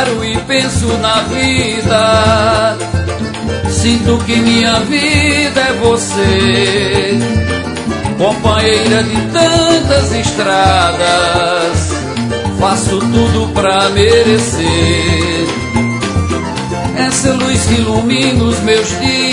paro e penso na vida, sinto que minha vida é você, companheira de tantas estradas, faço tudo pra merecer essa luz que ilumina os meus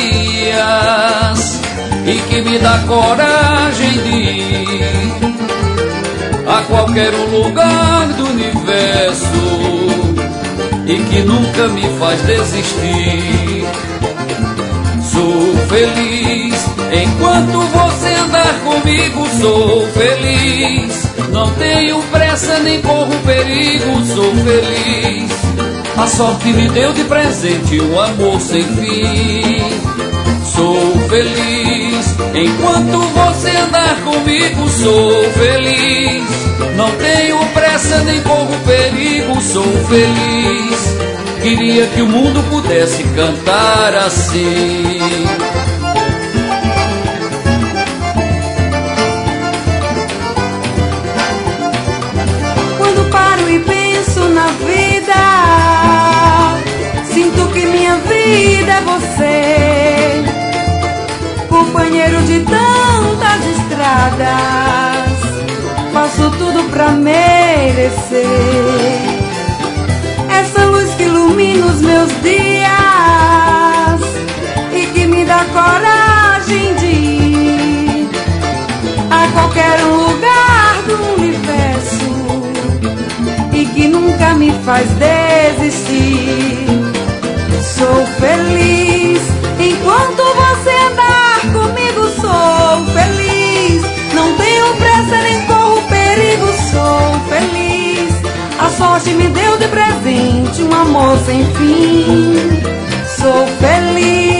dias e que me dá coragem de ir a qualquer lugar do universo e que nunca me faz desistir. Sou feliz enquanto você andar comigo, sou feliz, não tenho pressa nem corro perigo, sou feliz. A sorte me deu de presente um amor sem fim. Sou feliz enquanto você andar comigo, sou feliz, não tenho pressa nem corro perigo, sou feliz. Queria que o mundo pudesse cantar assim. Quando paro e penso na vida, sinto que minha vida é você, companheiro de tantas estradas, faço tudo pra merecer essa luz que ilumina os meus dias e que me dá coragem de ir a qualquer lugar do universo e que nunca me faz desistir. Sou feliz enquanto você andar comigo, sou feliz, não tenho pressa nem corro perigo, sou feliz. A sorte me deu de presente um amor sem fim, sou feliz.